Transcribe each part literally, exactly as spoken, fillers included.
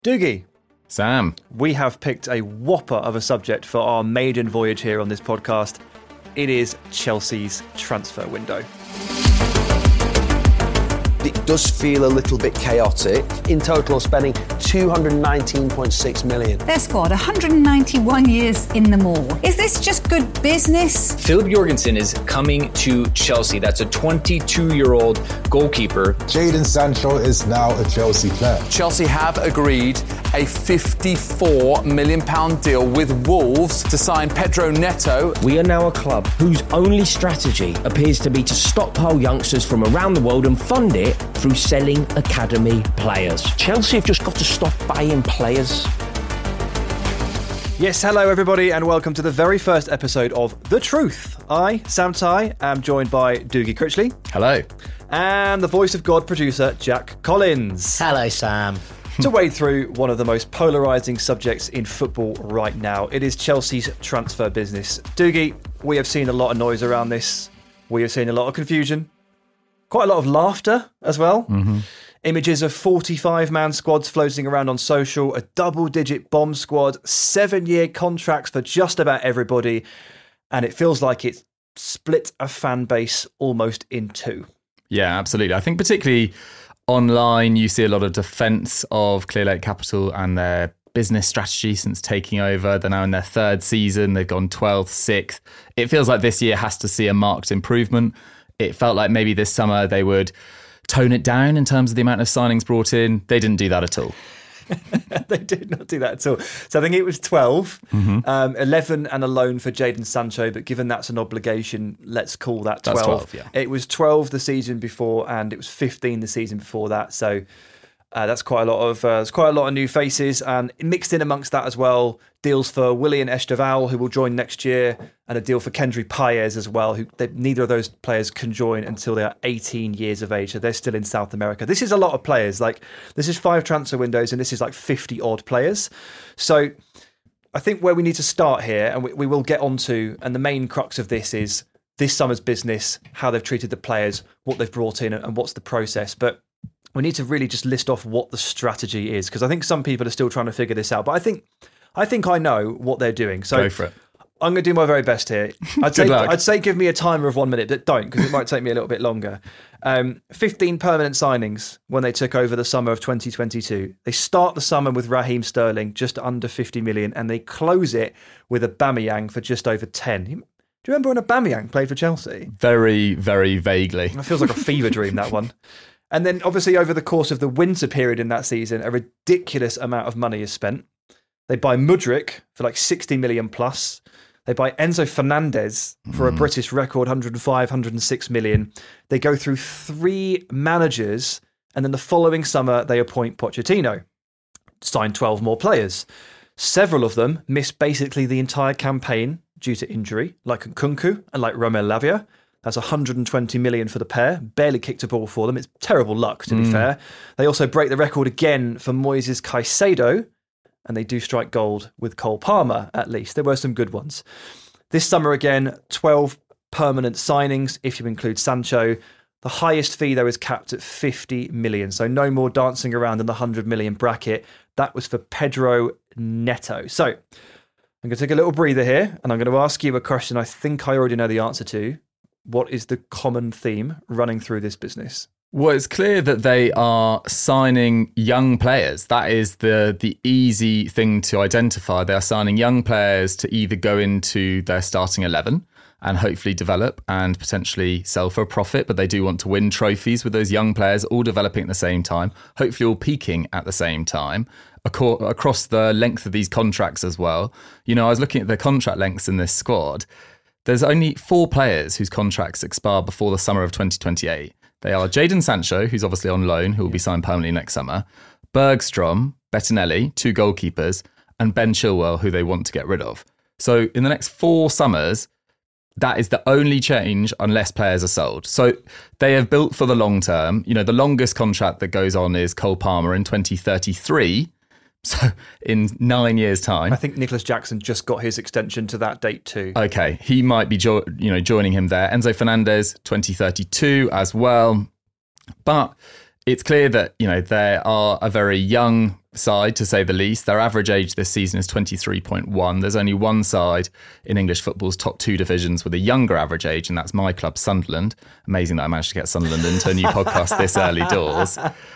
Doogie. Sam. We have picked a whopper of a subject for our maiden voyage here on this podcast. It is Chelsea's transfer window. It does feel a little bit chaotic. In total, spending two hundred nineteen point six million. Their squad, one hundred ninety-one years in them all. Is this just good business? Filip Jorgensen is coming to Chelsea. That's a twenty-two-year-old goalkeeper. Jadon Sancho is now a Chelsea player. Chelsea have agreed a fifty-four million pounds deal with Wolves to sign Pedro Neto. We are now a club whose only strategy appears to be to stockpile youngsters from around the world and fund it through selling academy players. Chelsea have just got to stop buying players. Yes, hello everybody and welcome to the very first episode of The Truth. I, Sam Tighe, am joined by Doogie Critchley. Hello. And the voice of God producer, Jack Collins. Hello, Sam. To wade through one of the most polarising subjects in football right now, it is Chelsea's transfer business. Doogie, we have seen a lot of noise around this. We have seen a lot of confusion. Quite a lot of laughter as well. Mm-hmm. Images of forty-five man squads floating around on social, a double-digit bomb squad, seven-year contracts for just about everybody, and it feels like it's split a fan base almost in two. Yeah, absolutely. I think particularly online, you see a lot of defence of Clearlake Capital and their business strategy since taking over. They're now in their third season. They've gone twelfth, sixth. It feels like this year has to see a marked improvement. It felt like maybe this summer they would tone it down in terms of the amount of signings brought in. They didn't do that at all. They did not do that at all. So I think it was twelve, mm-hmm. um, eleven and a loan for Jadon Sancho, but given that's an obligation, let's call that twelve. That's twelve, yeah. It was twelve the season before and it was fifteen the season before that. So uh, that's quite a lot of uh, there's quite a lot of new faces, and mixed in amongst that as well, deals for Willian Esteval, who will join next year, and a deal for Kendry Paez as well, who they, neither of those players can join until they are eighteen years of age. So they're still in South America. This is a lot of players. Like, this is five transfer windows, and this is like fifty odd players. So I think where we need to start here, and we, we will get onto, and the main crux of this is this summer's business, how they've treated the players, what they've brought in, and what's the process. But we need to really just list off what the strategy is, because I think some people are still trying to figure this out. But I think I think I know what they're doing. So go for it. I'm going to do my very best here. I'd say, luck. I'd say give me a timer of one minute, but don't, because it might take me a little bit longer. Um, fifteen permanent signings when they took over the summer of twenty twenty-two. They start the summer with Raheem Sterling, just under fifty million, and they close it with Aubameyang for just over ten. Do you remember when Aubameyang played for Chelsea? Very, very vaguely. It feels like a fever dream, that one. And then obviously over the course of the winter period in that season, a ridiculous amount of money is spent. They buy Mudryk for like sixty million plus. They buy Enzo Fernandez for a British record, one hundred five, one hundred six million. They go through three managers, and then the following summer they appoint Pochettino. Sign twelve more players. Several of them miss basically the entire campaign due to injury, like Nkunku and like Romelu Lavia. That's one hundred twenty million for the pair. Barely kicked a ball for them. It's terrible luck, to be Mm. fair. They also break the record again for Moises Caicedo, and they do strike gold with Cole Palmer, at least. There were some good ones. This summer again, twelve permanent signings, if you include Sancho. The highest fee, though, is capped at fifty million. So no more dancing around in the one hundred million bracket. That was for Pedro Neto. So I'm going to take a little breather here, and I'm going to ask you a question I think I already know the answer to. What is the common theme running through this business? Well, it's clear that they are signing young players. That is the the easy thing to identify. They are signing young players to either go into their starting eleven and hopefully develop and potentially sell for a profit, but they do want to win trophies with those young players, all developing at the same time, hopefully all peaking at the same time, across the length of these contracts as well. You know, I was looking at the contract lengths in this squad. There's only four players whose contracts expire before the summer of twenty twenty-eight. They are Jadon Sancho, who's obviously on loan, who will be signed permanently next summer, Bergstrom, Bettinelli, two goalkeepers, and Ben Chilwell, who they want to get rid of. So in the next four summers, that is the only change unless players are sold. So they have built for the long term. You know, the longest contract that goes on is Cole Palmer in twenty thirty-three. So in nine years' time. I think Nicholas Jackson just got his extension to that date too. Okay, he might be jo- you know, joining him there. Enzo Fernandez, twenty thirty-two as well. But it's clear that, you know, they are a very young side, to say the least. Their average age this season is twenty-three point one. There's only one side in English football's top two divisions with a younger average age, and that's my club, Sunderland. Amazing that I managed to get Sunderland into a new podcast this early doors.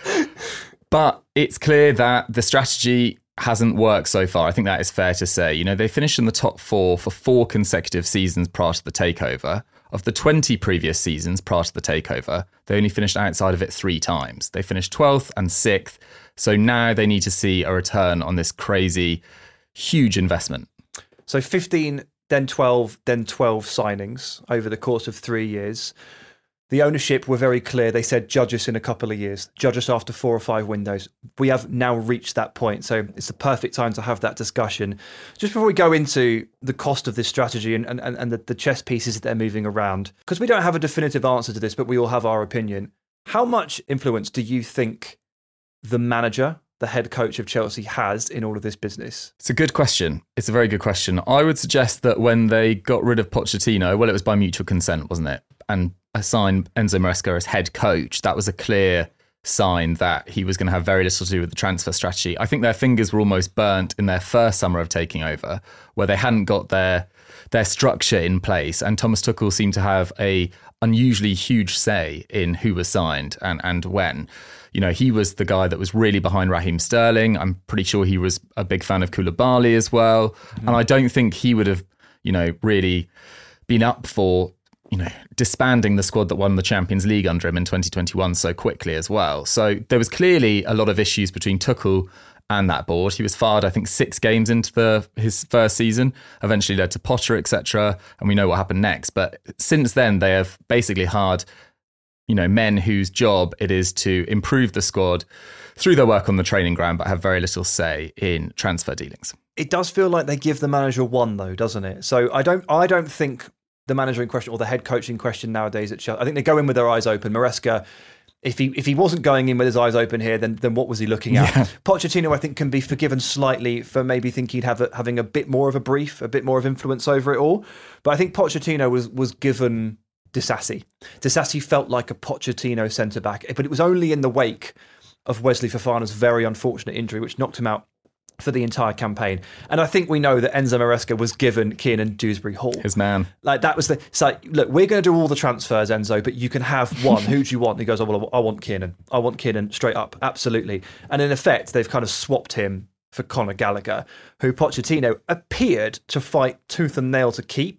But it's clear that the strategy hasn't worked so far. I think that is fair to say. You know, they finished in the top four for four consecutive seasons prior to the takeover. Of the twenty previous seasons prior to the takeover, they only finished outside of it three times. They finished twelfth and sixth. So now they need to see a return on this crazy, huge investment. So fifteen, then twelve, then twelve signings over the course of three years. The ownership were very clear. They said, judge us in a couple of years, judge us after four or five windows. We have now reached that point. So it's the perfect time to have that discussion. Just before we go into the cost of this strategy and, and, and the, the chess pieces that they're moving around, because we don't have a definitive answer to this, but we all have our opinion. How much influence do you think the manager, the head coach of Chelsea, has in all of this business? It's a good question. It's a very good question. I would suggest that when they got rid of Pochettino, well, it was by mutual consent, wasn't it? And assigned Enzo Maresca as head coach, that was a clear sign that he was going to have very little to do with the transfer strategy. I think their fingers were almost burnt in their first summer of taking over, where they hadn't got their their structure in place, and Thomas Tuchel seemed to have a unusually huge say in who was signed and, and when. You know, he was the guy that was really behind Raheem Sterling. I'm pretty sure he was a big fan of Koulibaly as well. Mm-hmm. And I don't think he would have, you know, really been up for, you know, disbanding the squad that won the Champions League under him in twenty twenty-one so quickly as well. So there was clearly a lot of issues between Tuchel and that board. He was fired, I think, six games into the, his first season, eventually led to Potter, et cetera. And we know what happened next. But since then, they have basically hired, you know, men whose job it is to improve the squad through their work on the training ground, but have very little say in transfer dealings. It does feel like they give the manager one, though, doesn't it? So I don't, I don't think the manager in question or the head coach in question nowadays at Chelsea, I think they go in with their eyes open. Maresca, if he if he wasn't going in with his eyes open here, then then what was he looking at? Yeah. Pochettino, I think, can be forgiven slightly for maybe thinking he'd have a, having a bit more of a brief, a bit more of influence over it all. But I think Pochettino was was given Disasi. Disasi felt like a Pochettino centre-back, but it was only in the wake of Wesley Fofana's very unfortunate injury, which knocked him out for the entire campaign. And I think we know that Enzo Maresca was given Kiernan Dewsbury Hall. His man. Like that was the, it's like, look, we're going to do all the transfers, Enzo, but you can have one. Who do you want? And he goes, oh, well, I want Kiernan. I want Kiernan straight up. Absolutely. And in effect, they've kind of swapped him for Conor Gallagher, who Pochettino appeared to fight tooth and nail to keep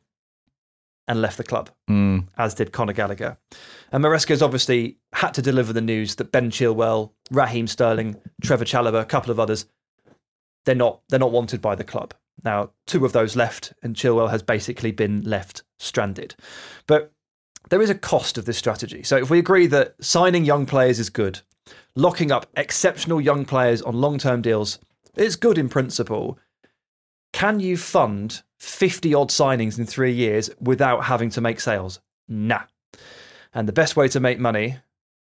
and left the club, mm. as did Conor Gallagher. And Maresca's obviously had to deliver the news that Ben Chilwell, Raheem Sterling, Trevor Chalobah, a couple of others, They're not they're not wanted by the club. Now, two of those left, and Chilwell has basically been left stranded. But there is a cost of this strategy. So if we agree that signing young players is good, locking up exceptional young players on long-term deals is good in principle, can you fund fifty-odd signings in three years without having to make sales? Nah. And the best way to make money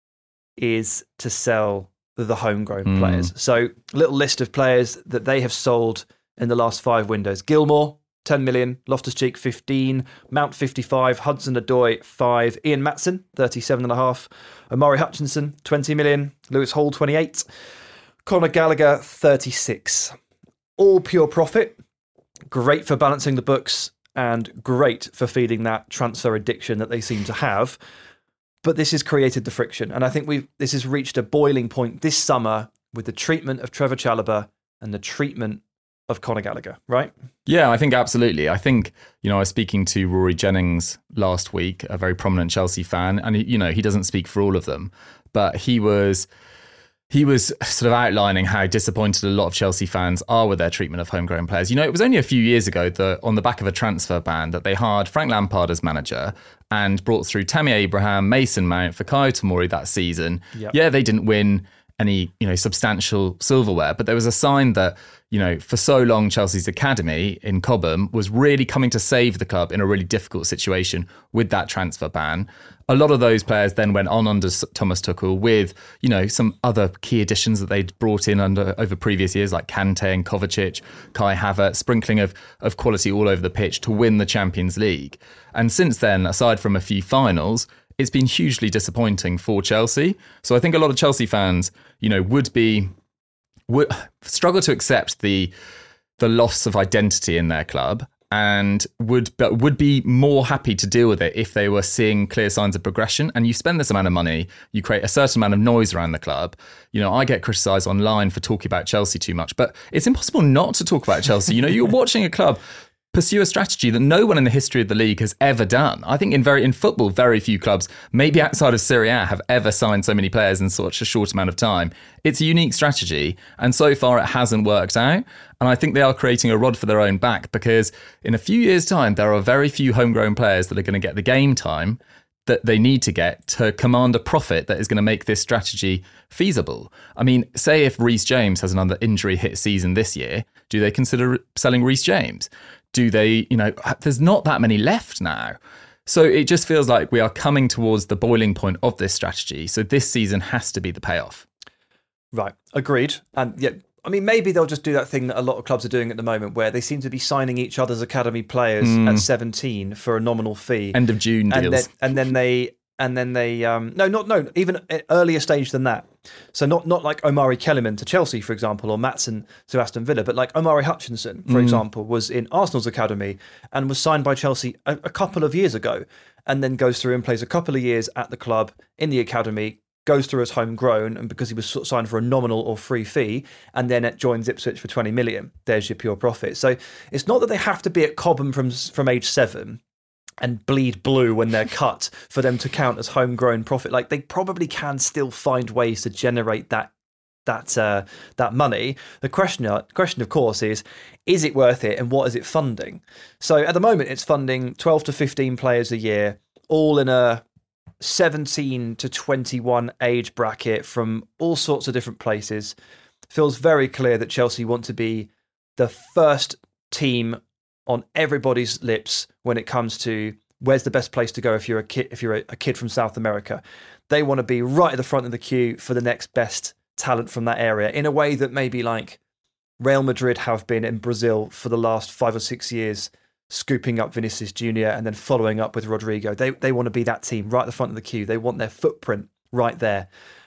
is to sell the homegrown mm. players. So little list of players that they have sold in the last five windows. Gilmore, ten million. Loftus-Cheek, fifteen. Mount, fifty-five. Hudson-Odoi, five. Ian Matson, thirty-seven and a half. Omari Hutchinson, twenty million. Lewis Hall, twenty-eight. Conor Gallagher, thirty-six. All pure profit. Great for balancing the books and great for feeding that transfer addiction that they seem to have. But this has created the friction. And I think we've this has reached a boiling point this summer with the treatment of Trevor Chalobah and the treatment of Conor Gallagher, right? Yeah, I think absolutely. I think, you know, I was speaking to Rory Jennings last week, a very prominent Chelsea fan, and, he, you know, he doesn't speak for all of them, but he was... He was sort of outlining how disappointed a lot of Chelsea fans are with their treatment of homegrown players. You know, it was only a few years ago that on the back of a transfer ban that they hired Frank Lampard as manager and brought through Tammy Abraham, Mason Mount, Fikayo Tomori that season. Yep. Yeah, they didn't win any, you know, substantial silverware, but there was a sign that, you know, for so long Chelsea's academy in Cobham was really coming to save the club in a really difficult situation with that transfer ban. A lot of those players then went on under Thomas Tuchel with, you know, some other key additions that they'd brought in under over previous years, like Kante and Kovacic, Kai Havertz, sprinkling of, of quality all over the pitch to win the Champions League. And since then, aside from a few finals, it's been hugely disappointing for Chelsea. So I think a lot of Chelsea fans, you know, would be would struggle to accept the the loss of identity in their club, and would but would be more happy to deal with it if they were seeing clear signs of progression. And you spend this amount of money, you create a certain amount of noise around the club. You know, I get criticised online for talking about Chelsea too much, but it's impossible not to talk about Chelsea. You know, you're watching a club pursue a strategy that no one in the history of the league has ever done. I think in very in football, very few clubs, maybe outside of Serie A, have ever signed so many players in such a short amount of time. It's a unique strategy, and so far it hasn't worked out. And I think they are creating a rod for their own back, because in a few years' time, there are very few homegrown players that are going to get the game time that they need to get to command a profit that is going to make this strategy feasible. I mean, say if Reece James has another injury hit season this year, do they consider selling Reece James? Do they, you know, there's not that many left now. So it just feels like we are coming towards the boiling point of this strategy. So this season has to be the payoff. Right. Agreed. And yeah, I mean, maybe they'll just do that thing that a lot of clubs are doing at the moment, where they seem to be signing each other's academy players mm. at seventeen for a nominal fee. End of June and deals. Then, and then they, and then they, um, no, not, no, even at earlier stage than that. So not not like Omari Kellerman to Chelsea, for example, or Maatsen to Aston Villa, but like Omari Hutchinson, for mm. example, was in Arsenal's academy and was signed by Chelsea a, a couple of years ago, and then goes through and plays a couple of years at the club in the academy, goes through as homegrown, and because he was sort of signed for a nominal or free fee, and then it joins Ipswich for twenty million. There's your pure profit. So it's not that they have to be at Cobham from from age seven and bleed blue when they're cut for them to count as homegrown profit. Like, they probably can still find ways to generate that that uh, that money. The question, uh, question, of course, is is it worth it, and what is it funding? So at the moment, it's funding twelve to fifteen players a year, all in a seventeen to twenty-one age bracket from all sorts of different places. Feels very clear that Chelsea want to be the first team on everybody's lips when it comes to where's the best place to go if you're a kid if you're a, a kid from South America. They want to be right at the front of the queue for the next best talent from that area, in a way that maybe like Real Madrid have been in Brazil for the last five or six years, scooping up Vinicius Junior and then following up with Rodrigo. They they want to be that team right at the front of the queue. They want their footprint right there.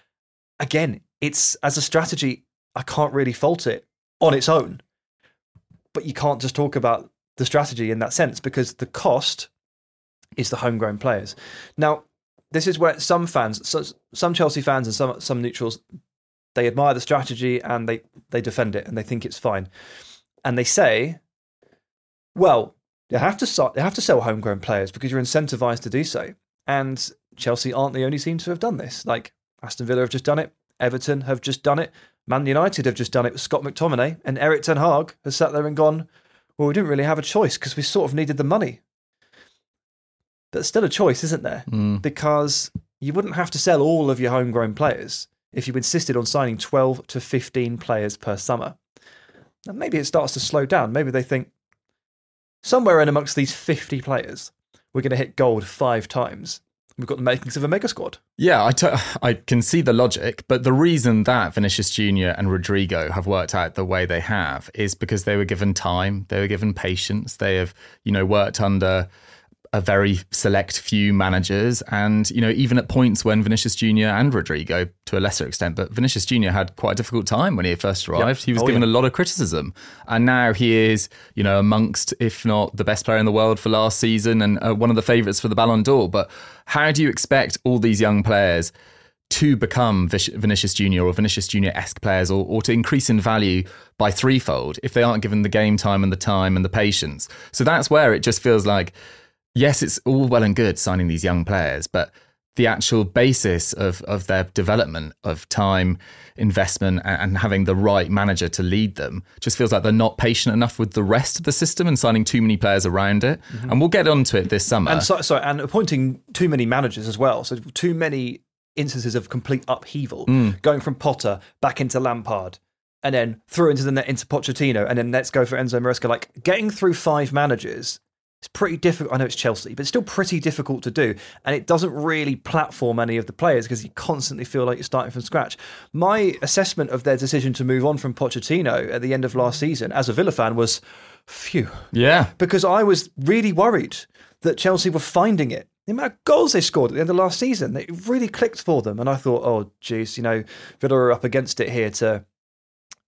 Again, it's as a strategy, I can't really fault it on its own. But you can't just talk about the strategy in that sense, because the cost is the homegrown players. Now, this is where some fans, so, some Chelsea fans and some some neutrals, they admire the strategy and they, they defend it and they think it's fine. And they say, well, you have to you have to sell homegrown players because you're incentivized to do so. And Chelsea aren't the only team to have done this. Like, Aston Villa have just done it. Everton have just done it. Man United have just done it with Scott McTominay. And Erik ten Hag has sat there and gone, well, we didn't really have a choice because we sort of needed the money. But still a choice, isn't there? Mm. Because you wouldn't have to sell all of your homegrown players if you insisted on signing twelve to fifteen players per summer. Now, maybe it starts to slow down. Maybe they think, somewhere in amongst these fifty players, we're going to hit gold five times. We've got the makings of a mega squad. Yeah, I, t- I can see the logic, but the reason that Vinicius Junior and Rodrigo have worked out the way they have is because they were given time, they were given patience, they have, you know, worked under a very select few managers. And, you know, even at points when Vinicius Junior and Rodrigo, to a lesser extent, but Vinicius Junior had quite a difficult time when he first arrived. Yep. He was oh, given yeah. a lot of criticism. And now he is, you know, amongst, if not the best player in the world for last season and uh, one of the favourites for the Ballon d'Or. But how do you expect all these young players to become Vinicius Junior or Vinicius Junior-esque players, or, or to increase in value by threefold if they aren't given the game time and the time and the patience? So that's where it just feels like, yes, it's all well and good signing these young players, but the actual basis of, of their development, of time, investment, and, and having the right manager to lead them just feels like they're not patient enough with the rest of the system and signing too many players around it. Mm-hmm. And we'll get onto it this summer. And so, sorry, and appointing too many managers as well. So too many instances of complete upheaval, mm. going from Potter back into Lampard, and then through into the net into Pochettino, and then let's go for Enzo Maresca. Like, getting through five managers, it's pretty difficult. I know it's Chelsea, but it's still pretty difficult to do. And it doesn't really platform any of the players because you constantly feel like you're starting from scratch. My assessment of their decision to move on from Pochettino at the end of last season, as a Villa fan, was phew. Yeah. Because I was really worried that Chelsea were finding it. The amount of goals they scored at the end of last season, it really clicked for them. And I thought, oh, geez, you know, Villa are up against it here to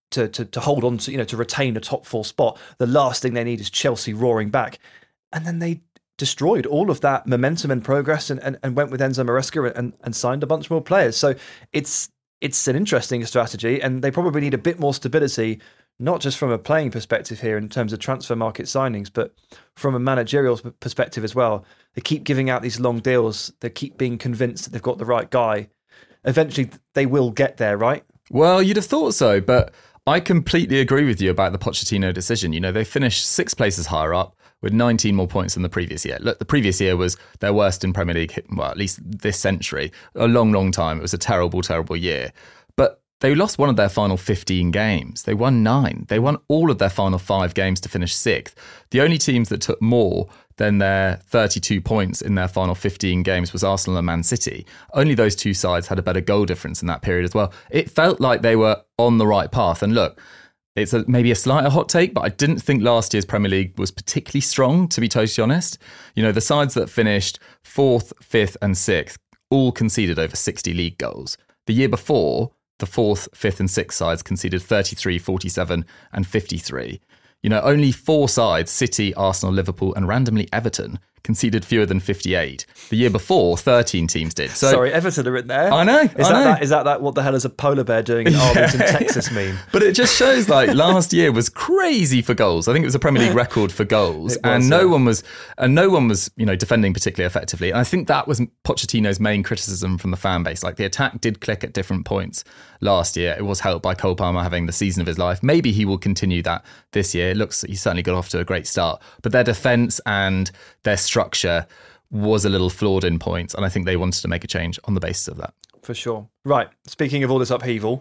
to, to to hold on to, you know, to retain a top four spot. The last thing they need is Chelsea roaring back. And then they destroyed all of that momentum and progress and, and, and went with Enzo Maresca and, and signed a bunch more players. So it's it's an interesting strategy, and they probably need a bit more stability, not just from a playing perspective here in terms of transfer market signings, but from a managerial perspective as well. They keep giving out these long deals. They keep being convinced that they've got the right guy. Eventually, they will get there, right? Well, you'd have thought so, but I completely agree with you about the Pochettino decision. You know, they finished six places higher up with nineteen more points than the previous year. Look, the previous year was their worst in Premier League, well, at least this century. A long, long time. It was a terrible, terrible year. But they lost one of their final fifteen games. They won nine. They won all of their final five games to finish sixth. The only teams that took more than their thirty-two points in their final fifteen games was Arsenal and Man City. Only those two sides had a better goal difference in that period as well. It felt like they were on the right path. And look, it's a, maybe a slight hot take, but I didn't think last year's Premier League was particularly strong, to be totally honest. You know, the sides that finished fourth, fifth and sixth all conceded over sixty league goals. The year before, the fourth, fifth and sixth sides conceded thirty-three, forty-seven and fifty-three. You know, only four sides, City, Arsenal, Liverpool and randomly Everton, conceded fewer than fifty-eight. The year before, thirteen teams did. So, Sorry, Everton are in there. I know. Is, I that, know. that, is that that what the hell is a polar bear doing in Arlington, Yeah. Texas meme? But it just shows like last year was crazy for goals. I think it was a Premier League record for goals, It was, and no yeah. one was, and no one was, you know, defending particularly effectively. And I think that was Pochettino's main criticism from the fan base. Like the attack did click at different points last year. It was helped by Cole Palmer having the season of his life. Maybe he will continue that this year. It looks he's certainly got off to a great start. But their defence and their structure was a little flawed in points, and I think they wanted to make a change on the basis of that. For sure. Right. Speaking of all this upheaval,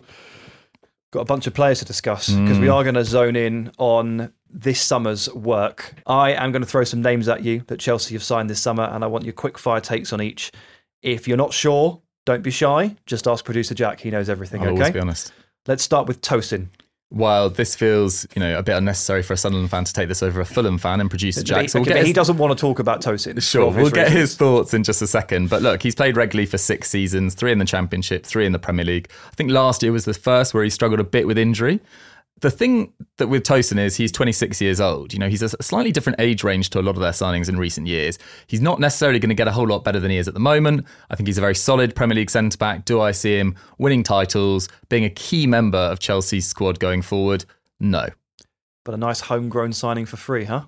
got a bunch of players to discuss because Mm. we are going to zone in on this summer's work. I am going to throw some names at you that Chelsea have signed this summer, and I want your quick fire takes on each. If you're not sure, don't be shy. Just ask producer Jack. He knows everything. I'll okay. always be honest. Let's start with Tosin. While this feels, you know, a bit unnecessary for a Sunderland fan to take this over a Fulham fan and producer Jack, so we'll Okay, get but his, he doesn't want to talk about Tosin. sure, for we'll obvious get reasons. his thoughts in just a second. But look, he's played regularly for six seasons, three in the Championship, three in the Premier League. I think last year was the first where he struggled a bit with injury. The thing that with Tosin is he's twenty-six years old. You know, he's a slightly different age range to a lot of their signings in recent years. He's not necessarily going to get a whole lot better than he is at the moment. I think he's a very solid Premier League centre-back. Do I see him winning titles, being a key member of Chelsea's squad going forward? No. But a nice homegrown signing for free, huh?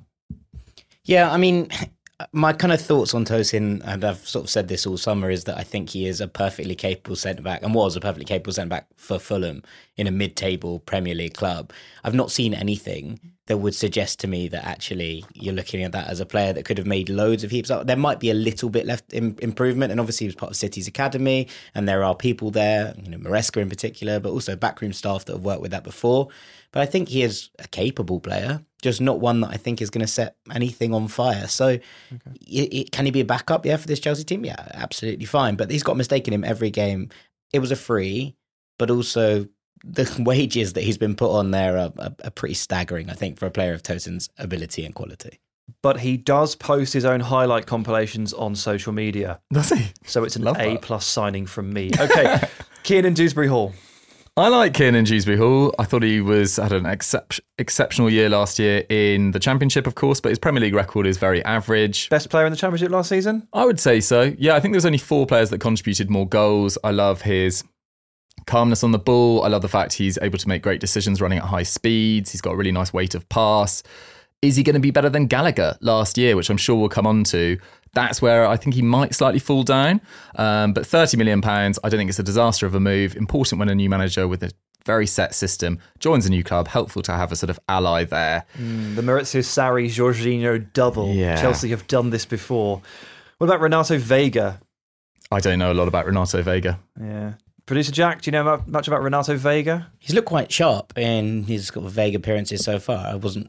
Yeah, I mean, my kind of thoughts on Tosin, and I've sort of said this all summer, is that I think he is a perfectly capable centre-back and was a perfectly capable centre-back for Fulham in a mid-table Premier League club. I've not seen anything that would suggest to me that actually you're looking at that as a player that could have made loads of heaps. There might be a little bit left in improvement, and obviously he was part of City's academy, and there are people there, you know, Maresca in particular, but also backroom staff that have worked with that before. But I think he is a capable player, just not one that I think is going to set anything on fire. So okay. it, it, can he be a backup, yeah, for this Chelsea team? Yeah, absolutely fine. But he's got a mistake in him every game. It was a free, but also the wages that he's been put on there are, are, are pretty staggering, I think, for a player of Tosin's ability and quality. But he does post his own highlight compilations on social media. Does he? So it's an Love A that. plus signing from me. Okay, Kiernan Dewsbury Hall. I like Kiernan Dewsbury Hall. I thought he was had an excep- exceptional year last year in the Championship, of course, but his Premier League record is very average. Best player in the Championship last season? I would say so. Yeah, I think there's only four players that contributed more goals. I love his calmness on the ball. I love the fact he's able to make great decisions running at high speeds. He's got a really nice weight of pass. Is he going to be better than Gallagher last year, which I'm sure we'll come on to? That's where I think he might slightly fall down. Um, but thirty million pounds, I don't think it's a disaster of a move. Important when a new manager with a very set system joins a new club. Helpful to have a sort of ally there. Mm, the Maurizio Sarri, Jorginho double. Yeah. Chelsea have done this before. What about Renato Vega? I don't know a lot about Renato Vega. Yeah. Producer Jack, do you know much about Renato Vega? He's looked quite sharp in his sort of vague appearances so far. I wasn't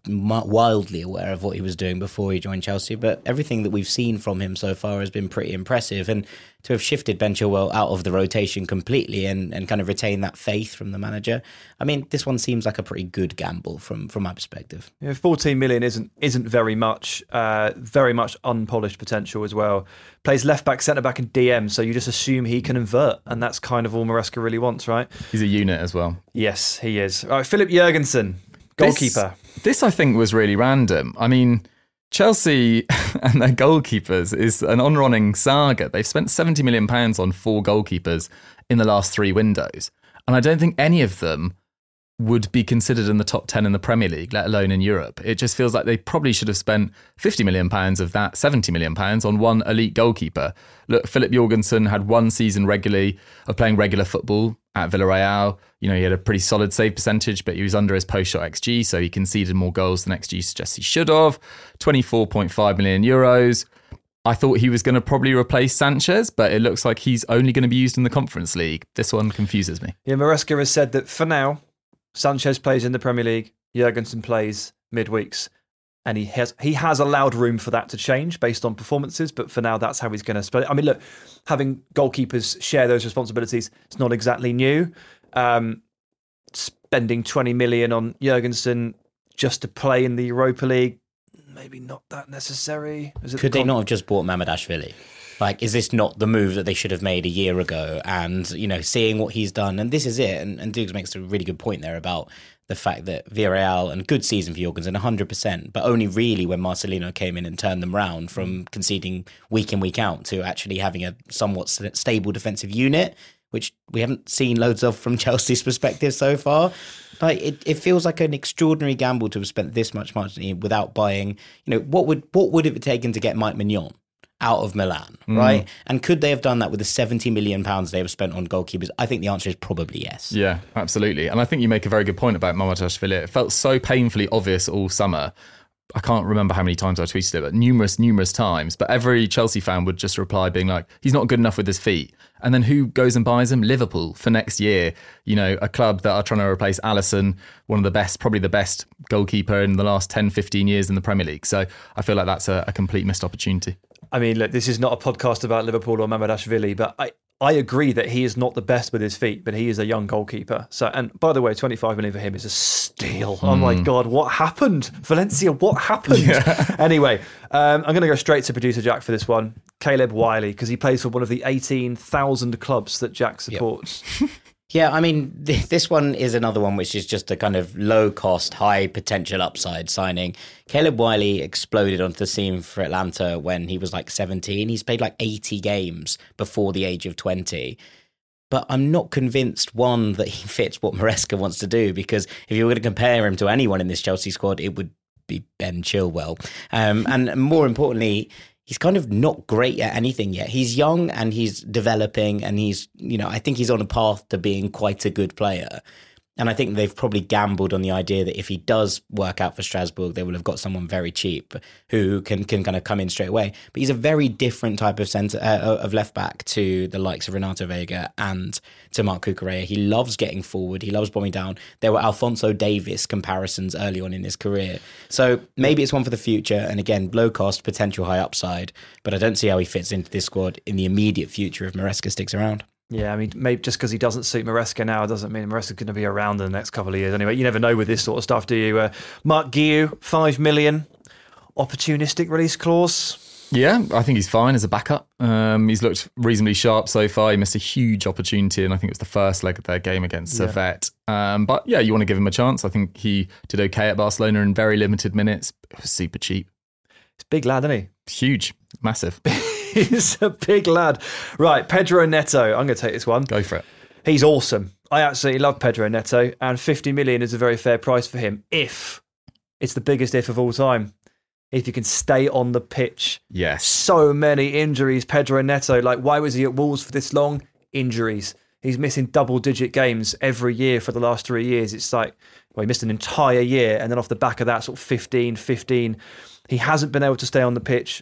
wildly aware of what he was doing before he joined Chelsea, but everything that we've seen from him so far has been pretty impressive. And to have shifted Ben Chilwell out of the rotation completely and, and kind of retain that faith from the manager, I mean, this one seems like a pretty good gamble from, from my perspective. Yeah, fourteen million isn't isn't very much. Uh, very much unpolished potential as well. Plays left back, centre back, and D M. So you just assume he can invert, and that's kind of all Maresca really wants, right? He's a unit as well. Yes, he is. All right, Philip Jurgensen, goalkeeper. This, this I think was really random. I mean, Chelsea and their goalkeepers is an on-running saga. They've spent seventy million pounds on four goalkeepers in the last three windows, and I don't think any of them would be considered in the top ten in the Premier League, let alone in Europe. It just feels like they probably should have spent fifty million pounds of that, seventy million pounds on one elite goalkeeper. Look, Philip Jorgensen had one season regularly of playing regular football at Villarreal. You know, he had a pretty solid save percentage, but he was under his post-shot X G, so he conceded more goals than X G suggests he should have. twenty-four point five million euros. I thought he was going to probably replace Sanchez, but it looks like he's only going to be used in the Conference League. This one confuses me. Yeah, Maresca has said that for now, Sanchez plays in the Premier League, Jurgensen plays midweeks, and he has he has allowed room for that to change based on performances, but for now that's how he's going to split it. I mean, look, having goalkeepers share those responsibilities, it's not exactly new. Um, spending twenty million on Jurgensen just to play in the Europa League, maybe not that necessary. Is it Could the they con- not have just bought Mamadashvili? Like, is this not the move that they should have made a year ago? And, you know, seeing what he's done, and this is it. And, and Dukes makes a really good point there about the fact that Villarreal, and good season for Jorgensen, one hundred percent, but only really when Marcelino came in and turned them round from conceding week in, week out to actually having a somewhat stable defensive unit, which we haven't seen loads of from Chelsea's perspective so far. Like, it, it feels like an extraordinary gamble to have spent this much money without buying, you know, what would what would it have taken to get Mike Mignon out of Milan, right? Mm. And could they have done that with the seventy million pounds they have spent on goalkeepers? I think the answer is probably yes. Yeah, absolutely. And I think you make a very good point about Mamadashvili. It felt so painfully obvious all summer. I can't remember how many times I tweeted it, but numerous, numerous times. But every Chelsea fan would just reply being like, he's not good enough with his feet. And then who goes and buys him? Liverpool for next year. You know, a club that are trying to replace Alisson, one of the best, probably the best goalkeeper in the last ten, fifteen years in the Premier League. So I feel like that's a, a complete missed opportunity. I mean, look, this is not a podcast about Liverpool or Mamadashvili, but I, I agree that he is not the best with his feet, but he is a young goalkeeper. So, and by the way, twenty-five million for him is a steal. Mm. Oh my God, what happened? Valencia, what happened? Yeah. Anyway, um, I'm going to go straight to producer Jack for this one. Caleb Wiley, because he plays for one of the eighteen thousand clubs that Jack supports. Yep. Yeah, I mean, th- this one is another one which is just a kind of low-cost, high-potential upside signing. Caleb Wiley exploded onto the scene for Atlanta when he was like seventeen. He's played like eighty games before the age of twenty. But I'm not convinced, one, that he fits what Maresca wants to do, because if you were going to compare him to anyone in this Chelsea squad, it would be Ben Chilwell. Um, and more importantly, he's kind of not great at anything yet. He's young and he's developing, and he's, you know, I think he's on a path to being quite a good player. And I think they've probably gambled on the idea that if he does work out for Strasbourg, they will have got someone very cheap who can can kind of come in straight away. But he's a very different type of centre uh, of left back to the likes of Renato Vega and to Marc Cucurella. He loves getting forward. He loves bombing down. There were Alphonso Davies comparisons early on in his career. So maybe it's one for the future. And again, low cost, potential high upside. But I don't see how he fits into this squad in the immediate future if Maresca sticks around. Yeah, I mean, maybe just because he doesn't suit Maresca now doesn't mean Maresca's going to be around in the next couple of years. Anyway, you never know with this sort of stuff, do you? Uh, Mark Guiu, five million, opportunistic release clause. Yeah, I think he's fine as a backup. Um, he's looked reasonably sharp so far. He missed a huge opportunity, and I think it was the first leg of their game against yeah. Servette. Um, but yeah, you want to give him a chance. I think he did okay at Barcelona in very limited minutes. It was super cheap. He's a big lad, isn't he? Huge, massive. He's a big lad. Right, Pedro Neto. I'm going to take this one. Go for it. He's awesome. I absolutely love Pedro Neto, and fifty million is a very fair price for him if it's the biggest if of all time. If you can stay on the pitch. Yes. So many injuries, Pedro Neto. Like, why was he at Wolves for this long? Injuries. He's missing double-digit games every year for the last three years. It's like, well, he missed an entire year, and then off the back of that, sort of fifteen, fifteen. He hasn't been able to stay on the pitch.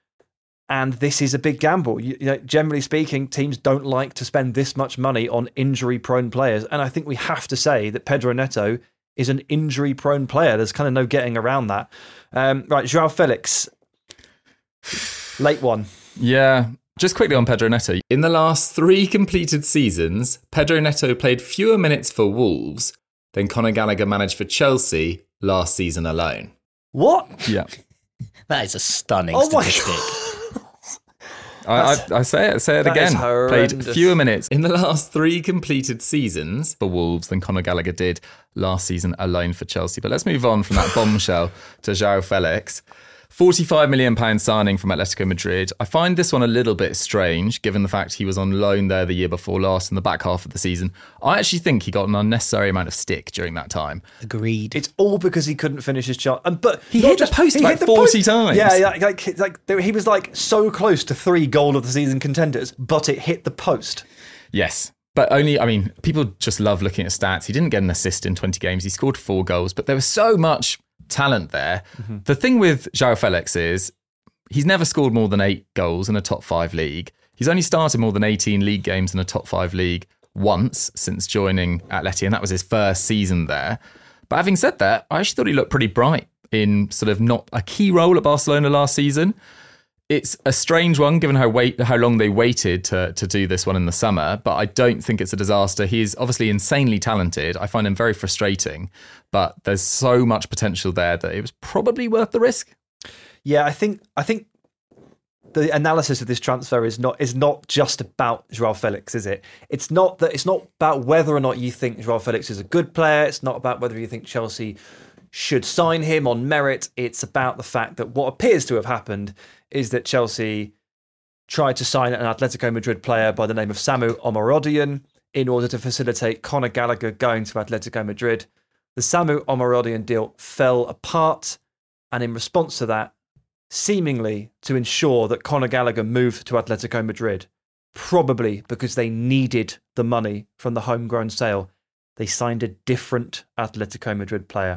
And this is a big gamble. You, you know, generally speaking, teams don't like to spend this much money on injury-prone players. And I think we have to say that Pedro Neto is an injury-prone player. There's kind of no getting around that. Um, right, João Felix, late one. Yeah. Just quickly on Pedro Neto. In the last three completed seasons, Pedro Neto played fewer minutes for Wolves than Conor Gallagher managed for Chelsea last season alone. What? Yeah. That is a stunning Oh my statistic. I, I, I say it, say it That is again. horrendous. Played fewer minutes in the last three completed seasons for Wolves than Conor Gallagher did last season alone for Chelsea. But let's move on from that bombshell to João Felix. forty-five million pounds signing from Atletico Madrid. I find this one a little bit strange, given the fact he was on loan there the year before last in the back half of the season. I actually think he got an unnecessary amount of stick during that time. Agreed. It's all because he couldn't finish his shot. And but He not hit the just- post he like hit the forty post. times. Yeah, yeah, like like there- he was like so close to three goal of the season contenders, but it hit the post. Yes. But only, I mean, people just love looking at stats. He didn't get an assist in twenty games. He scored four goals, but there was so much talent there. Mm-hmm. The thing with João Felix is he's never scored more than eight goals in a top five league. He's only started more than eighteen league games in a top five league once since joining Atleti, and that was his first season there. But having said that, I actually thought he looked pretty bright in sort of not a key role at Barcelona last season. It's a strange one given how wait how long they waited to to do this one in the summer, but I don't think it's a disaster. He's obviously insanely talented. I find him very frustrating, but there's so much potential there that it was probably worth the risk. Yeah, I think I think the analysis of this transfer is not is not just about João Felix, is it? It's not that it's not about whether or not you think João Felix is a good player. It's not about whether you think Chelsea should sign him on merit. It's about the fact that what appears to have happened is that Chelsea tried to sign an Atletico Madrid player by the name of Samu Omorodion in order to facilitate Conor Gallagher going to Atletico Madrid. The Samu Omorodion deal fell apart, and in response to that, seemingly to ensure that Conor Gallagher moved to Atletico Madrid, probably because they needed the money from the homegrown sale, they signed a different Atletico Madrid player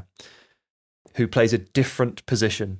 who plays a different position.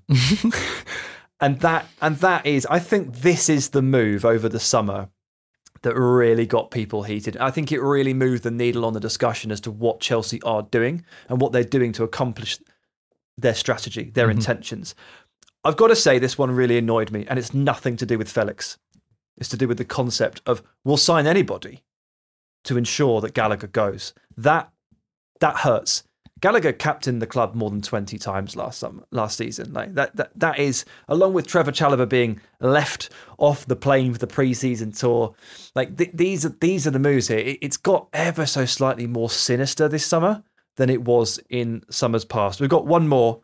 and that and that is, I think this is the move over the summer that really got people heated. I think it really moved the needle on the discussion as to what Chelsea are doing and what they're doing to accomplish their strategy, their mm-hmm. intentions. I've got to say this one really annoyed me, and it's nothing to do with Felix. It's to do with the concept of we'll sign anybody to ensure that Gallagher goes. That that hurts. Gallagher captained the club more than twenty times last summer, last season. Like that, that, that is, along with Trevor Chalobah being left off the plane for the pre-season tour. Like th- these are these are the moves here. It, it's got ever so slightly more sinister this summer than it was in summers past. We've got one more,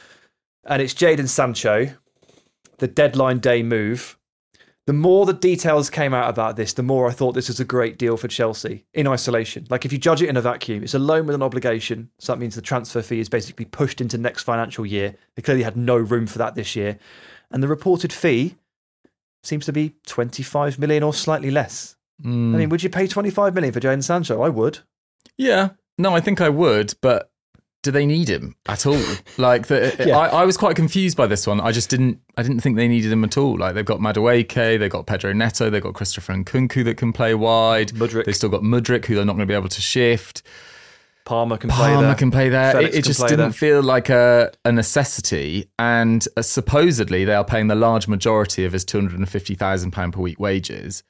and it's Jadon Sancho, the deadline day move. The more the details came out about this, the more I thought this was a great deal for Chelsea in isolation. Like if you judge it in a vacuum, it's a loan with an obligation. So that means the transfer fee is basically pushed into next financial year. They clearly had no room for that this year. And the reported fee seems to be twenty-five million or slightly less. Mm. I mean, would you pay twenty-five million for Jadon Sancho? I would. Yeah, no, I think I would, but do they need him at all? Like, the, yeah. I, I was quite confused by this one. I just didn't. I didn't think they needed him at all. Like, they've got Madueke, they've got Pedro Neto, they've got Christopher Nkunku that can play wide. Mudryk. They've still got Mudryk, who they're not going to be able to shift. Palmer can play Palmer there. can play there. Felix It, it can just play didn't there. feel like a, a necessity. And uh, supposedly they are paying the large majority of his two hundred fifty thousand pounds per week wages.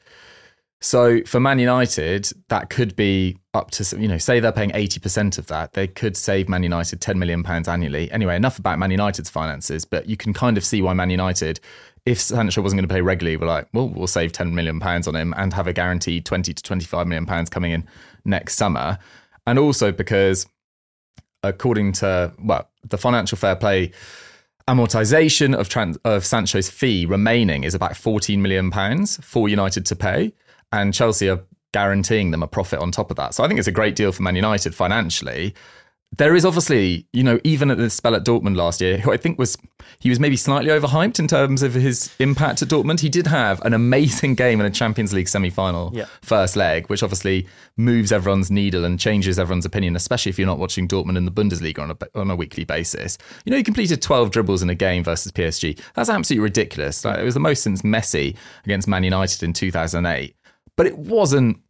So for Man United, that could be up to, you know, say they're paying eighty percent of that. They could save Man United ten million pounds annually. Anyway, enough about Man United's finances, but you can kind of see why Man United, if Sancho wasn't going to pay regularly, were like, well, we'll save ten million pounds on him and have a guaranteed twenty to twenty-five million pounds coming in next summer. And also because, according to, well, the financial fair play amortization of, trans- of Sancho's fee remaining is about fourteen million pounds for United to pay. And Chelsea are guaranteeing them a profit on top of that. So I think it's a great deal for Man United financially. There is obviously, you know, even at the spell at Dortmund last year, who I think was, he was maybe slightly overhyped in terms of his impact at Dortmund. He did have an amazing game in a Champions League semi-final yeah. first leg, which obviously moves everyone's needle and changes everyone's opinion, especially if you're not watching Dortmund in the Bundesliga on a, on a weekly basis. You know, he completed twelve dribbles in a game versus P S G. That's absolutely ridiculous. Like, it was the most since Messi against Man United in two thousand eight. But it wasn't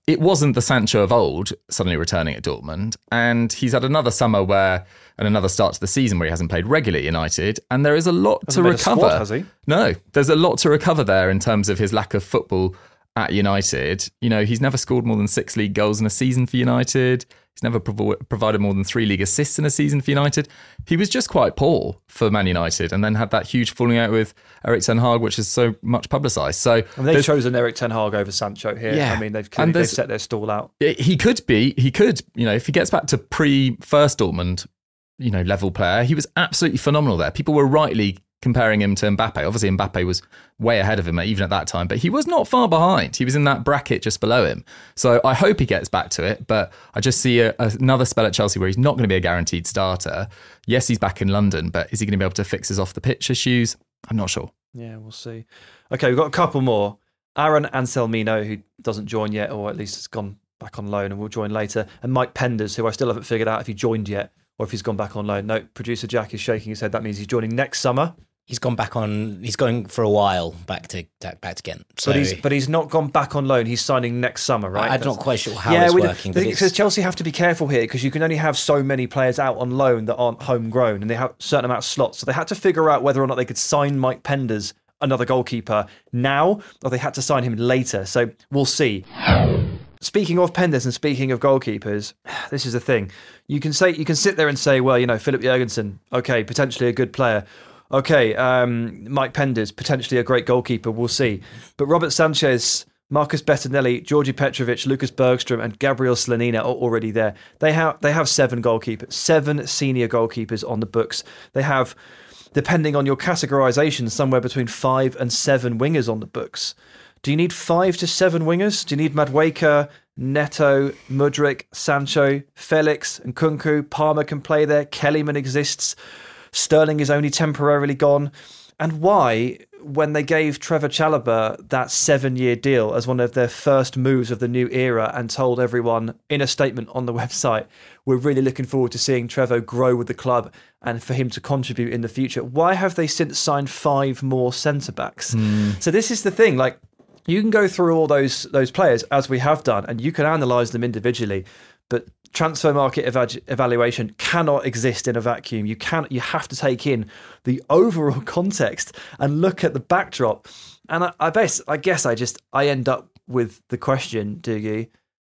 it wasn't the Sancho of old suddenly returning at Dortmund. And he's had another summer where, and another start to the season where he hasn't played regularly at United. And there is a lot Hasn't to made a recover. squad, has he? No, there's a lot to recover there in terms of his lack of football at United. You know, he's never scored more than six league goals in a season for United. He's never provo- provided more than three league assists in a season for United. He was just quite poor for Man United, and then had that huge falling out with Erik ten Hag, which is so much publicised. So And they've there's- chosen Erik ten Hag over Sancho here. Yeah. I mean, they've And clearly, they've there's- set their stall out. he could be, he could, you know, if he gets back to pre-first Dortmund, you know, level player, he was absolutely phenomenal there. People were rightly comparing him to Mbappe. Obviously, Mbappe was way ahead of him even at that time, but he was not far behind. He was in that bracket just below him. So I hope he gets back to it, but I just see a, another spell at Chelsea where he's not going to be a guaranteed starter. Yes, he's back in London, but is he going to be able to fix his off-the-pitch issues? I'm not sure. Yeah, we'll see. Okay, we've got a couple more. Aaron Anselmino, who doesn't join yet, or at least has gone back on loan and will join later, and Mike Penders, who I still haven't figured out if he joined yet or if he's gone back on loan. No, producer Jack is shaking his head. That means he's joining next summer. He's gone back on. He's going for a while back to back to Ghent. So but he's but he's not gone back on loan. He's signing next summer, right? I'm That's- not quite sure how yeah, it's we- working. But because it's, Chelsea have to be careful here because you can only have so many players out on loan that aren't homegrown, and they have a certain amount of slots. So they had to figure out whether or not they could sign Mike Penders, another goalkeeper, now, or they had to sign him later. So we'll see. Speaking of Penders and speaking of goalkeepers, this is the thing. You can say you can sit there and say, well, you know, Philip Jurgensen, okay, potentially a good player. Okay, um, Mike Penders, potentially a great goalkeeper. We'll see. But Robert Sanchez, Marcus Bettinelli, Georgi Petrovic, Lucas Bergstrom, and Gabriel Slonina are already there. They have they have seven goalkeepers, seven senior goalkeepers on the books. They have, depending on your categorization, somewhere between five and seven wingers on the books. Do you need five to seven wingers? Do you need Madueke, Neto, Mudryk, Sancho, Felix, and Nkunku? Palmer can play there. Kellyman exists. Sterling is only temporarily gone. And why, when they gave Trevor Chalobah that seven-year deal as one of their first moves of the new era and told everyone in a statement on the website, we're really looking forward to seeing Trevor grow with the club and for him to contribute in the future, why have they since signed five more centre-backs? Mm. So this is the thing, like, you can go through all those those players, as we have done, and you can analyse them individually, but transfer market ev- evaluation cannot exist in a vacuum. You can you have to take in the overall context and look at the backdrop. And I, I, best, I guess I just I end up with the question, Dougie,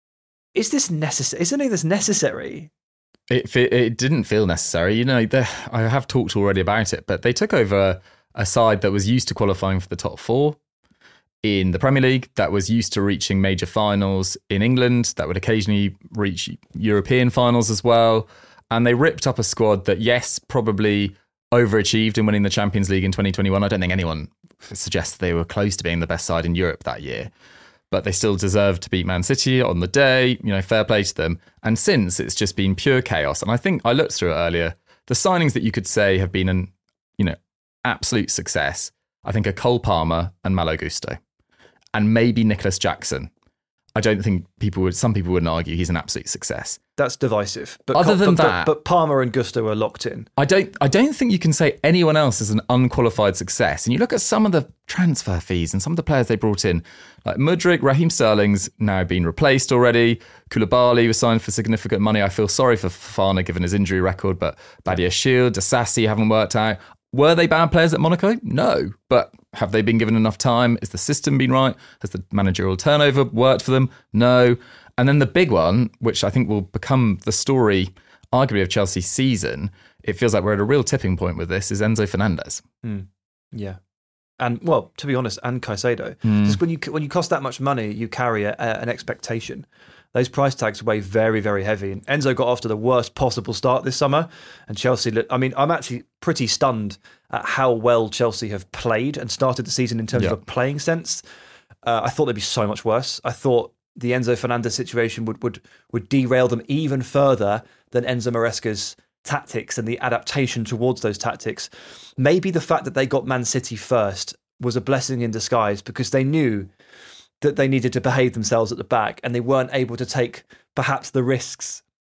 is this necessary? Is any of this necessary? It it didn't feel necessary. You know, I have talked already about it, but they took over a side that was used to qualifying for the top four in the Premier League, that was used to reaching major finals in England, that would occasionally reach European finals as well. And they ripped up a squad that, yes, probably overachieved in winning the Champions League in twenty twenty-one. I don't think anyone suggests they were close to being the best side in Europe that year. But they still deserved to beat Man City on the day, you know, fair play to them. And since, it's just been pure chaos. And I think I looked through it earlier. The signings that you could say have been an, you know, absolute success, I think, are Cole Palmer and Malo Gusto. And maybe Nicholas Jackson. I don't think people would, some people wouldn't argue he's an absolute success. That's divisive. But Other than but, that, but, but Palmer and Gusto are locked in. I don't I don't think you can say anyone else is an unqualified success. And you look at some of the transfer fees and some of the players they brought in, like Mudryk, Raheem Sterling's now been replaced already. Koulibaly was signed for significant money. I feel sorry for Fofana given his injury record, but Badia Shield, Disasi haven't worked out. Were they bad players at Monaco? No. But have they been given enough time? Has the system been right? Has the managerial turnover worked for them? No. And then the big one, which I think will become the story, arguably, of Chelsea's season, it feels like we're at a real tipping point with this, is Enzo Fernandez. Mm. Yeah. And, well, to be honest, and Caicedo. Mm. Just when you when you cost that much money, you carry a, a, an expectation. Those price tags weigh very, very heavy. And Enzo got off to the worst possible start this summer. And Chelsea, I mean, I'm actually pretty stunned at how well Chelsea have played and started the season in terms yeah. of a playing sense. Uh, I thought they'd be so much worse. I thought the Enzo Fernandez situation would would would derail them even further than Enzo Maresca's tactics and the adaptation towards those tactics. Maybe the fact that they got Man City first was a blessing in disguise because they knew that they needed to behave themselves at the back and they weren't able to take perhaps the risks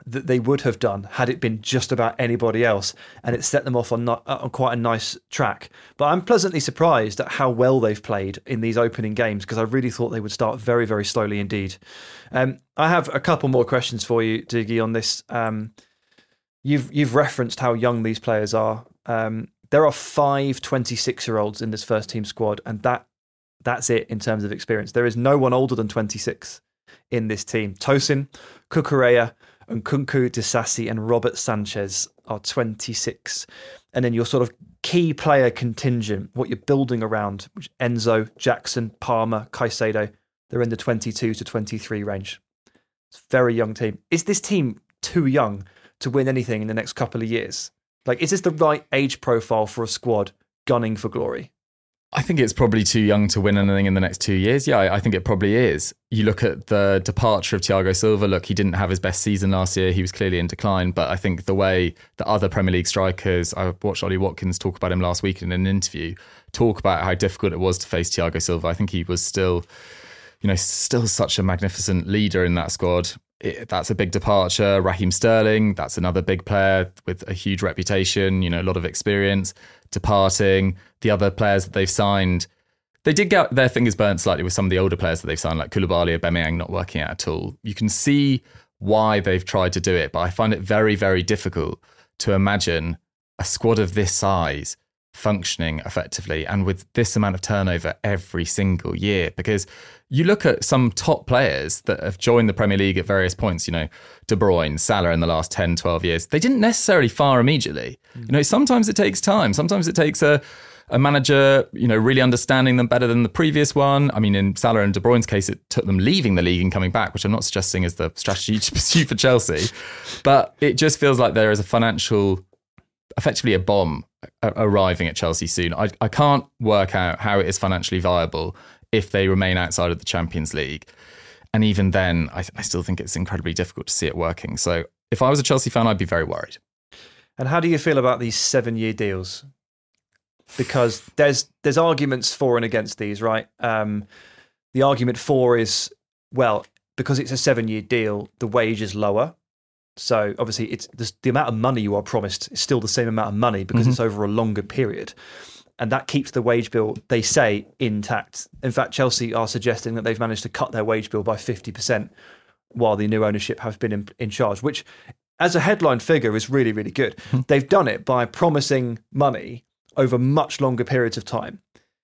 that they would have done had it been just about anybody else, and it set them off on not, on quite a nice track. But I'm pleasantly surprised at how well they've played in these opening games, because I really thought they would start very, very slowly indeed. Um, I have a couple more questions for you, Diggy, on this. Um, you've you've referenced how young these players are. Um, there are five twenty-six-year-olds in this first team squad, and that that's it in terms of experience. There is no one older than twenty-six in this team. Tosin, Cucurella, and Nkunku, Disasi and Robert Sanchez are twenty-six. And then your sort of key player contingent, what you're building around, which Enzo, Jackson, Palmer, Caicedo, they're in the twenty-two to twenty-three range. It's a very young team. Is this team too young to win anything in the next couple of years? Like, is this the right age profile for a squad gunning for glory? I think it's probably too young to win anything in the next two years. Yeah, I think it probably is. You look at the departure of Thiago Silva. Look, he didn't have his best season last year. He was clearly in decline. But I think the way the other Premier League strikers, I watched Ollie Watkins talk about him last week in an interview, talk about how difficult it was to face Thiago Silva. I think he was still, you know, still such a magnificent leader in that squad. It, that's a big departure. Raheem Sterling, that's another big player with a huge reputation, you know, a lot of experience, departing. The other players that they've signed, they did get their fingers burnt slightly with some of the older players that they've signed, like Koulibaly or Aubameyang not working out at all. You can see why they've tried to do it, but I find it very, very difficult to imagine a squad of this size functioning effectively and with this amount of turnover every single year. Because you look at some top players that have joined the Premier League at various points, you know, De Bruyne, Salah in the last ten, twelve years, they didn't necessarily fire immediately. Mm. You know, sometimes it takes time. Sometimes it takes a, a manager, you know, really understanding them better than the previous one. I mean, in Salah and De Bruyne's case, it took them leaving the league and coming back, which I'm not suggesting is the strategy to pursue for Chelsea. But it just feels like there is a financial, effectively a bomb arriving at Chelsea soon. I, I can't work out how it is financially viable if they remain outside of the Champions League. And even then, I, I still think it's incredibly difficult to see it working. So if I was a Chelsea fan, I'd be very worried. And how do you feel about these seven-year deals? Because there's there's arguments for and against these, right? Um, the argument for is, well, because it's a seven-year deal, the wage is lower. So obviously, it's the, the amount of money you are promised is still the same amount of money because mm-hmm. it's over a longer period. And that keeps the wage bill, they say, intact. In fact, Chelsea are suggesting that they've managed to cut their wage bill by fifty percent while the new ownership have been in, in charge, which as a headline figure is really, really good. Mm-hmm. They've done it by promising money over much longer periods of time.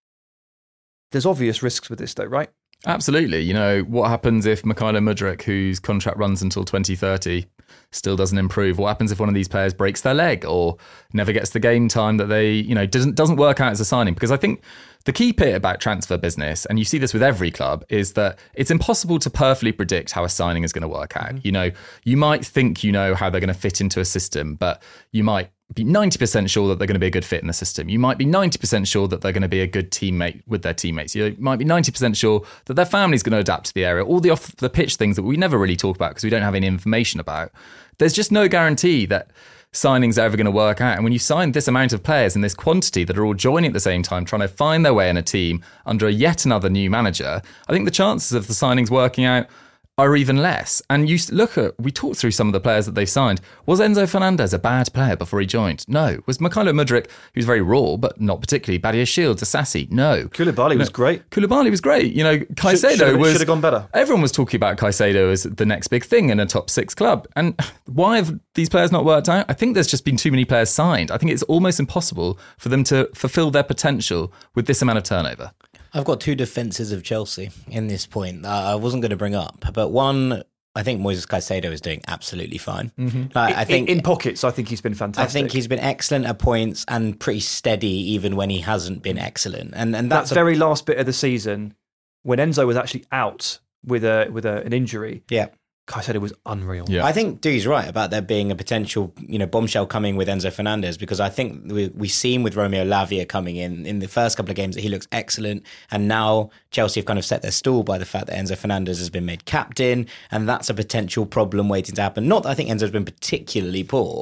There's obvious risks with this though, right? Absolutely. You know, what happens if Mykhailo Mudryk, whose contract runs until twenty thirty, still doesn't improve? What happens if one of these players breaks their leg or never gets the game time that they, you know, doesn't doesn't work out as a signing? Because I think the key bit about transfer business, and you see this with every club, is that it's impossible to perfectly predict how a signing is going to work out. Mm-hmm. You know, you might think you know how they're going to fit into a system, but you might be ninety percent sure that they're going to be a good fit in the system. You might be ninety percent sure that they're going to be a good teammate with their teammates. You might be ninety percent sure that their family's going to adapt to the area. All the off the pitch things that we never really talk about because we don't have any information about. There's just no guarantee that signings are ever going to work out. And when you sign this amount of players in this quantity that are all joining at the same time, trying to find their way in a team under a yet another new manager, I think the chances of the signings working out are even less. And you look at, we talked through some of the players that they've signed. Was Enzo Fernandez a bad player before he joined? No. Was Mykhailo Mudryk, who's very raw, but not particularly, Badia Shields, Disasi? No. Koulibaly was great. Koulibaly was great. You know, Caicedo should, was... Should have gone better. Everyone was talking about Caicedo as the next big thing in a top six club. And why have these players not worked out? I think there's just been too many players signed. I think it's almost impossible for them to fulfill their potential with this amount of turnover. I've got two defences of Chelsea in this point that I wasn't going to bring up, but one, I think Moises Caicedo is doing absolutely fine. Mm-hmm. I, I think in, in pockets, I think he's been fantastic. I think he's been excellent at points and pretty steady even when he hasn't been excellent. And and that's that very a, last bit of the season when Enzo was actually out with a with a, an injury. Yeah. Caicedo was unreal. Yeah. I think Dewey's right about there being a potential, you know, bombshell coming with Enzo Fernandez, because I think we, we've seen with Romeo Lavia coming in in the first couple of games that he looks excellent, and now Chelsea have kind of set their stall by the fact that Enzo Fernandez has been made captain, and that's a potential problem waiting to happen. Not that I think Enzo's been particularly poor,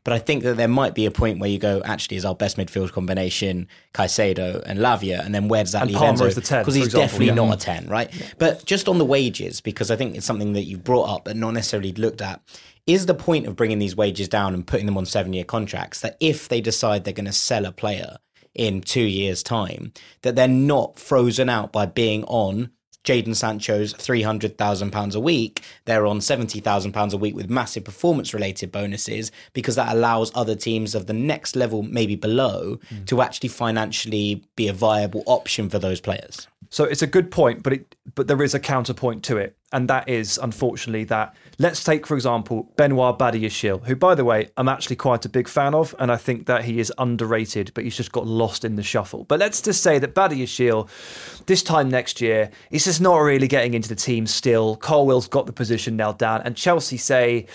But I think that there might be a point where you go, actually, is our best midfield combination Caicedo and Lavia? And then where does that and leave Palmer Enzo? is the ten, because he's example, definitely yeah. not a ten, right? Yeah. But just on the wages, because I think it's something that you brought up but not necessarily looked at, is the point of bringing these wages down and putting them on seven-year contracts that if they decide they're going to sell a player in two years' time, that they're not frozen out by being on Jadon Sancho's three hundred thousand pounds a week. They're on seventy thousand pounds a week with massive performance-related bonuses, because that allows other teams of the next level, maybe below, mm. to actually financially be a viable option for those players. So it's a good point, but it but there is a counterpoint to it. And that is, unfortunately, that let's take, for example, Benoit Badiashile, who, by the way, I'm actually quite a big fan of, and I think that he is underrated, but he's just got lost in the shuffle. But let's just say that Badiashile, this time next year, is just not really getting into the team still. Colwell's got the position nailed down, and Chelsea say,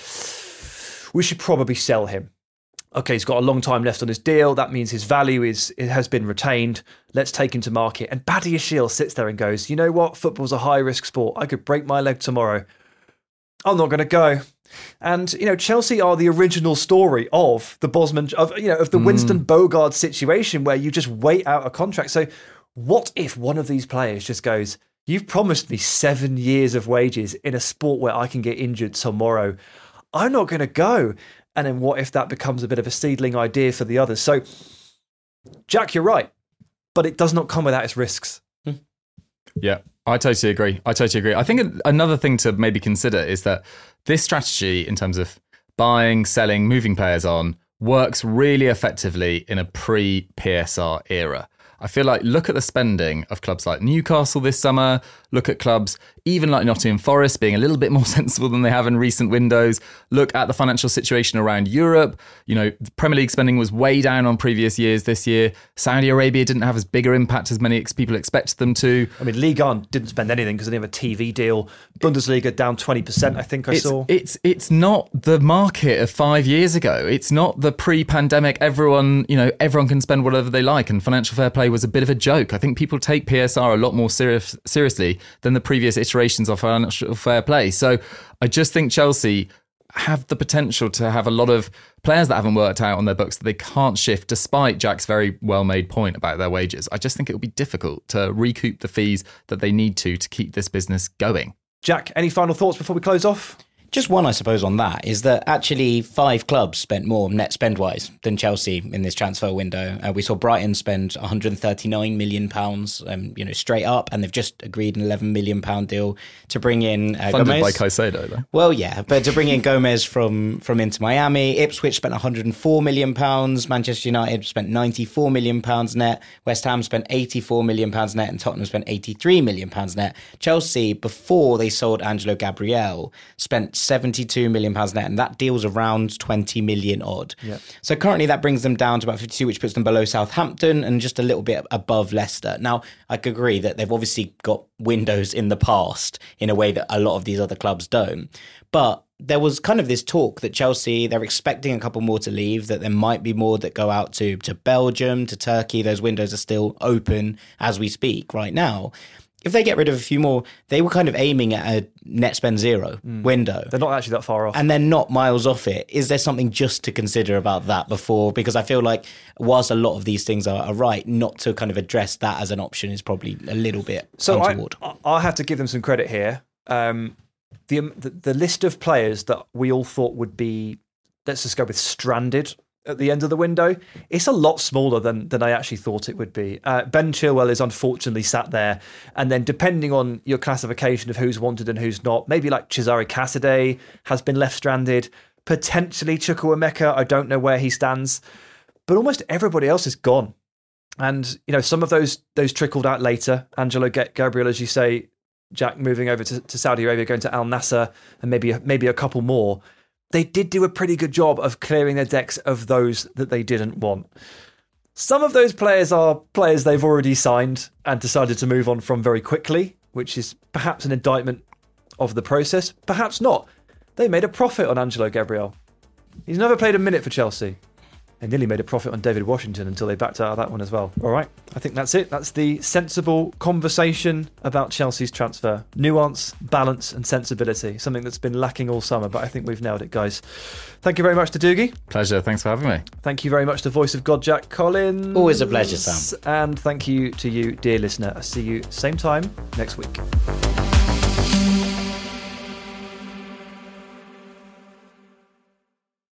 we should probably sell him. Okay, he's got a long time left on his deal. That means his value is it has been retained. Let's take him to market. And Badiashile sits there and goes, you know what? Football's a high-risk sport. I could break my leg tomorrow. I'm not going to go. And, you know, Chelsea are the original story of the Bosman, of, you know, of the Mm. Winston Bogard situation where you just wait out a contract. So what if one of these players just goes, you've promised me seven years of wages in a sport where I can get injured tomorrow. I'm not going to go. And then what if that becomes a bit of a seedling idea for the others? So, Jack, you're right, but it does not come without its risks. Yeah, I totally agree. I totally agree. I think another thing to maybe consider is that this strategy in terms of buying, selling, moving players on works really effectively in a pre-P S R era. I feel like look at the spending of clubs like Newcastle this summer, look at clubs even like Nottingham Forest being a little bit more sensible than they have in recent windows. Look at the financial situation around Europe. You know, the Premier League spending was way down on previous years this year. Saudi Arabia didn't have as big an impact as many ex- people expected them to. I mean, Ligue one didn't spend anything because they didn't have a T V deal. Bundesliga down twenty percent, I think I it's, saw. It's it's not the market of five years ago. It's not the pre-pandemic, everyone, you know, everyone can spend whatever they like, and financial fair play was a bit of a joke. I think people take P S R a lot more serious, seriously than the previous iterations of financial fair play. So I just think Chelsea have the potential to have a lot of players that haven't worked out on their books that they can't shift, despite Jack's very well-made point about their wages. I just think it will be difficult to recoup the fees that they need to to keep this business going. Jack, any final thoughts before we close off? Just one, I suppose, on that is that actually five clubs spent more net spend-wise than Chelsea in this transfer window. Uh, we saw Brighton spend one hundred thirty-nine million pounds, um, you know, straight up, and they've just agreed an eleven million pounds deal to bring in uh, Funded Gomez. by Caicedo, though. Well, yeah, but to bring in Gomez from, from Inter Miami. Ipswich spent one hundred four million pounds. Manchester United spent ninety-four million pounds net. West Ham spent eighty-four million pounds net, and Tottenham spent eighty-three million pounds net. Chelsea, before they sold Angelo Gabriel, spent seventy-two million pounds net, and that deal's around twenty million odd. Yep. So currently that brings them down to about fifty-two, which puts them below Southampton and just a little bit above Leicester. Now, I could agree that they've obviously got windows in the past in a way that a lot of these other clubs don't. But there was kind of this talk that Chelsea, they're expecting a couple more to leave, that there might be more that go out to, to Belgium, to Turkey. Those windows are still open as we speak right now. If they get rid of a few more, they were kind of aiming at a net spend zero mm. window. They're not actually that far off. And they're not miles off it. Is there something just to consider about that before? Because I feel like whilst a lot of these things are, are right, not to kind of address that as an option is probably a little bit so untoward. I, I have to give them some credit here. Um, the, the the list of players that we all thought would be, let's just go with stranded at the end of the window, it's a lot smaller than than I actually thought it would be. Uh, Ben Chilwell is unfortunately sat there, and then depending on your classification of who's wanted and who's not, maybe like Cesare Casadei has been left stranded, potentially Chukwuemeka, I don't know where he stands, but almost everybody else is gone. And you know, some of those those trickled out later. Angelo Gabriel, as you say, Jack, moving over to, to Saudi Arabia, going to Al Nassr, and maybe maybe a couple more. They did do a pretty good job of clearing their decks of those that they didn't want. Some of those players are players they've already signed and decided to move on from very quickly, which is perhaps an indictment of the process, perhaps not. They made a profit on Angelo Gabriel. He's never played a minute for Chelsea. They nearly made a profit on David Washington until they backed out of that one as well. All right, I think that's it. That's the sensible conversation about Chelsea's transfer. Nuance, balance and sensibility. Something that's been lacking all summer, but I think we've nailed it, guys. Thank you very much to Doogie. Pleasure. Thanks for having me. Thank you very much to voice of God, Jack Collins. Always a pleasure, Sam. And thank you to you, dear listener. I'll see you same time next week.